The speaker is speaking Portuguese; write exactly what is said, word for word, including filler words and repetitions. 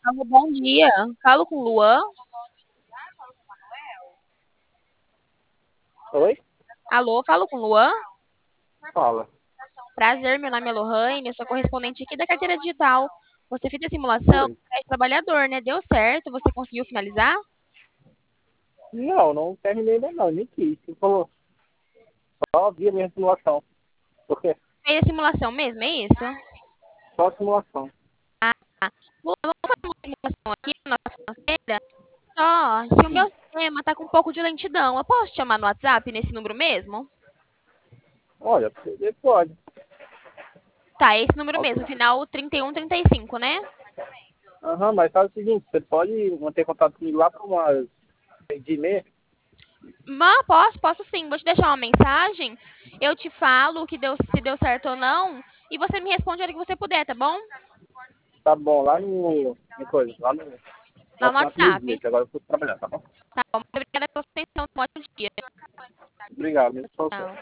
Alô, bom dia. Falo com o Luan. Oi? Alô, falo com o Luan. Fala. Prazer, meu nome é Lohane, eu sou correspondente aqui da carteira digital. Você fez a simulação Oi. é trabalhador, né? Deu certo? Você conseguiu finalizar? Não, não terminei ainda não, nem quis. Você falou, só vi a minha simulação. Porque Fez a simulação mesmo, é isso? só simulação. Luan, vamos fazer uma simulação aqui na nossa financeira? Só, se o meu sistema tá com um pouco de lentidão, eu posso te chamar no WhatsApp nesse número mesmo? Olha, você pode. Tá, esse número Ok. mesmo, final trinta e um trinta e cinco, né? Aham, mas faz o seguinte, você pode manter contato comigo lá para umas de e meia? Mas posso, posso sim. Vou te deixar uma mensagem. Eu te falo que deu, se deu certo ou não. E você me responde a hora que você puder, tá bom? Tá bom, lá no. Em coisa, lá no Lá no WhatsApp WhatsApp. meio-dia, que agora eu fui trabalhar, tá bom? Tá bom. Muito obrigada pela sua atenção. Um ótimo dia. Obrigado, mesmo pra você. Tchau.